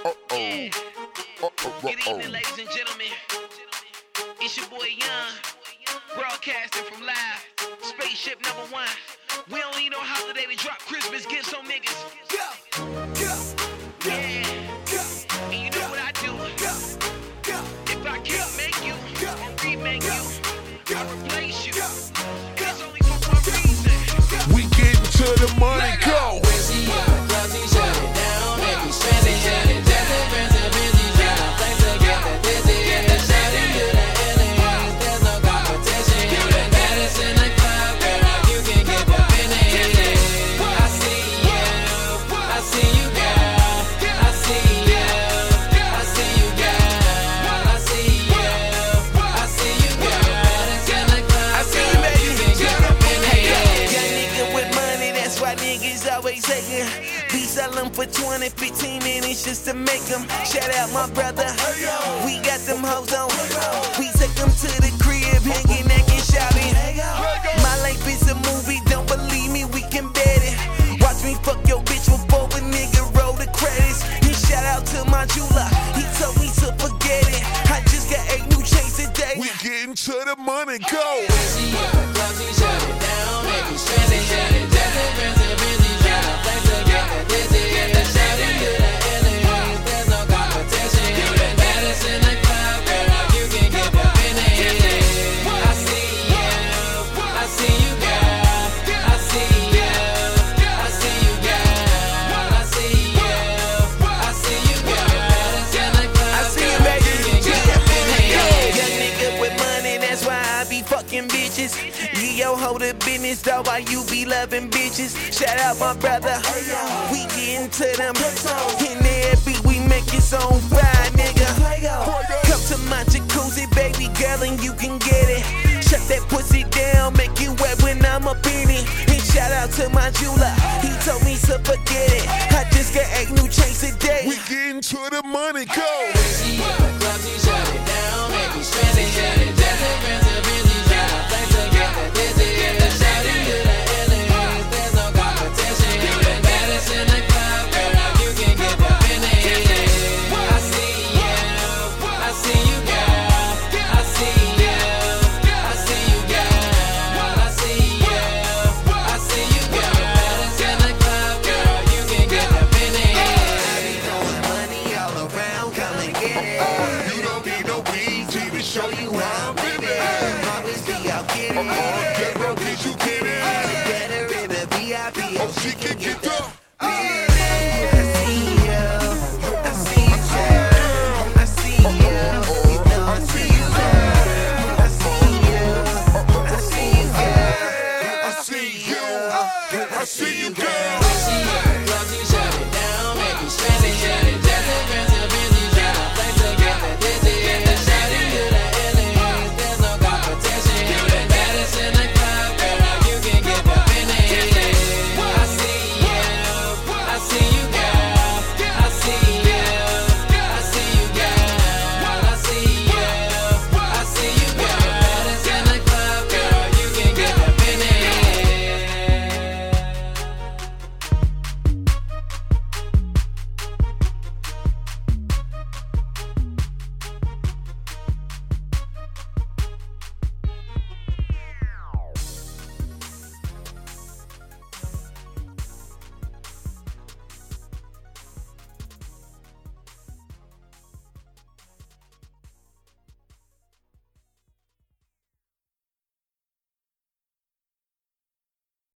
Yeah. Good evening, ladies and gentlemen. It's your boy Young, broadcasting from live Spaceship #1. We don't need no holiday to drop Christmas gifts on niggas. Yeah. And you know what I do. If I can't make you or remake you, I replace you. It's only for one reason. We getting to the money, go. Be sellin' for 20, 15 minutes just to make them. Shout out my brother, we got them hoes on. We take them to the crib, hanging, acting, shouting. My life is a movie, don't believe me, we can bet it. Watch me fuck your bitch before a nigga roll the credits. And shout out to my jeweler, he told me to forget it. I just got 8 new chains today. We getting to the money, go. Fucking bitches, yo, hold the business, dog, while you be loving bitches. Shout out my brother, we getting to them. In there beat, we make it on fire, nigga. Come to my jacuzzi, baby girl, and you can get it. Shut that pussy down, make it wet when I'm up in it. And shout out to my jeweler, he told me to forget it. I just got 8 new chains today. We getting to the money, go. Shut it down, make me stress it, shut it down.